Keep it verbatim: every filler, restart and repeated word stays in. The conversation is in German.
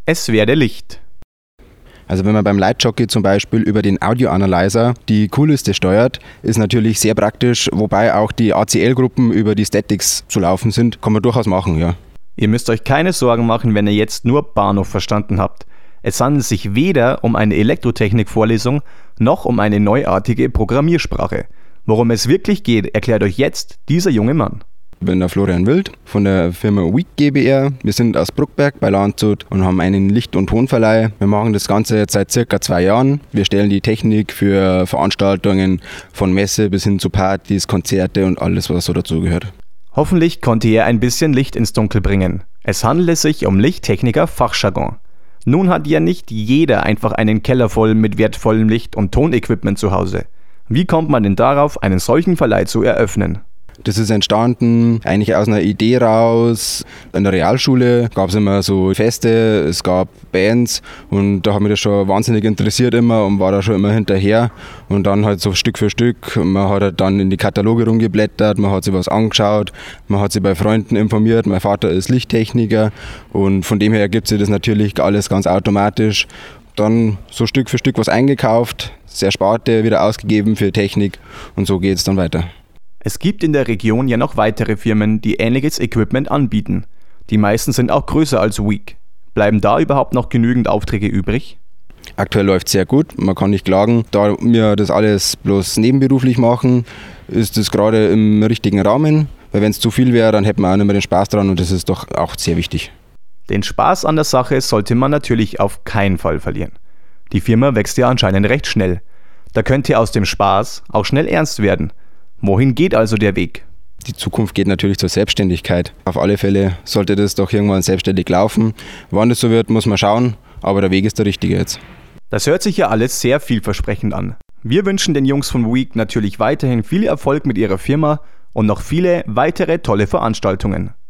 Es werde Licht. Also wenn man beim Lightjockey zum Beispiel über den Audio-Analyzer die Q-Liste steuert, ist natürlich sehr praktisch, wobei auch die A C L-Gruppen über die Statics zu laufen sind, kann man durchaus machen, ja. Ihr müsst euch keine Sorgen machen, wenn ihr jetzt nur Bahnhof verstanden habt. Es handelt sich weder um eine Elektrotechnik-Vorlesung noch um eine neuartige Programmiersprache. Worum es wirklich geht, erklärt euch jetzt dieser junge Mann. Ich bin der Florian Wild von der Firma Week GbR. Wir sind aus Bruckberg bei Landshut und haben einen Licht- und Tonverleih. Wir machen das Ganze jetzt seit circa zwei Jahren. Wir stellen die Technik für Veranstaltungen von Messe bis hin zu Partys, Konzerte und alles, was so dazugehört. Hoffentlich konnte er ein bisschen Licht ins Dunkel bringen. Es handelt sich um Lichttechniker-Fachjargon. Nun hat ja nicht jeder einfach einen Keller voll mit wertvollem Licht- und Tonequipment zu Hause. Wie kommt man denn darauf, einen solchen Verleih zu eröffnen? Das ist entstanden eigentlich aus einer Idee raus. In der Realschule gab es immer so Feste, es gab Bands und da hat mich das schon wahnsinnig interessiert immer und war da schon immer hinterher. Und dann halt so Stück für Stück, man hat halt dann in die Kataloge rumgeblättert, man hat sich was angeschaut, man hat sich bei Freunden informiert. Mein Vater ist Lichttechniker und von dem her ergibt sich das natürlich alles ganz automatisch. Dann so Stück für Stück was eingekauft, sehr Sparte wieder ausgegeben für Technik und so geht es dann weiter. Es gibt in der Region ja noch weitere Firmen, die ähnliches Equipment anbieten. Die meisten sind auch größer als Week. Bleiben da überhaupt noch genügend Aufträge übrig? Aktuell läuft es sehr gut, man kann nicht klagen. Da wir das alles bloß nebenberuflich machen, ist es gerade im richtigen Rahmen. Weil wenn es zu viel wäre, dann hätten wir auch nicht mehr den Spaß dran und das ist doch auch sehr wichtig. Den Spaß an der Sache sollte man natürlich auf keinen Fall verlieren. Die Firma wächst ja anscheinend recht schnell. Da könnte aus dem Spaß auch schnell ernst werden. Wohin geht also der Weg? Die Zukunft geht natürlich zur Selbstständigkeit. Auf alle Fälle sollte das doch irgendwann selbstständig laufen. Wann das so wird, muss man schauen, aber der Weg ist der richtige jetzt. Das hört sich ja alles sehr vielversprechend an. Wir wünschen den Jungs von Week natürlich weiterhin viel Erfolg mit ihrer Firma und noch viele weitere tolle Veranstaltungen.